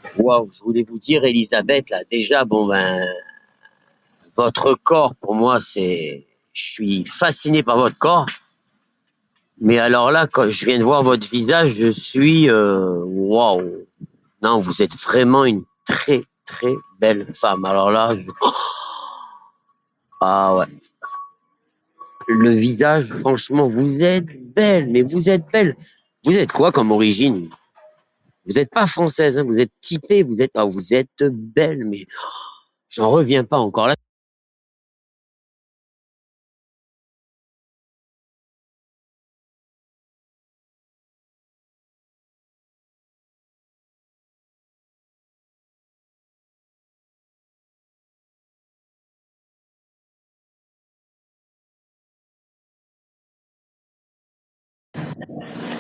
Waouh, je voulais vous dire, Elisabeth, là, déjà, bon, ben, votre corps, pour moi, je suis fasciné par votre corps. Mais alors là, quand je viens de voir votre visage, je suis, waouh. Non, vous êtes vraiment une très, très belle femme. Alors là, ah ouais. Le visage, franchement, vous êtes belle, mais vous êtes belle. Vous êtes quoi comme origine? Vous n'êtes pas française, hein, vous êtes typée, vous êtes belle, mais j'en reviens pas encore là.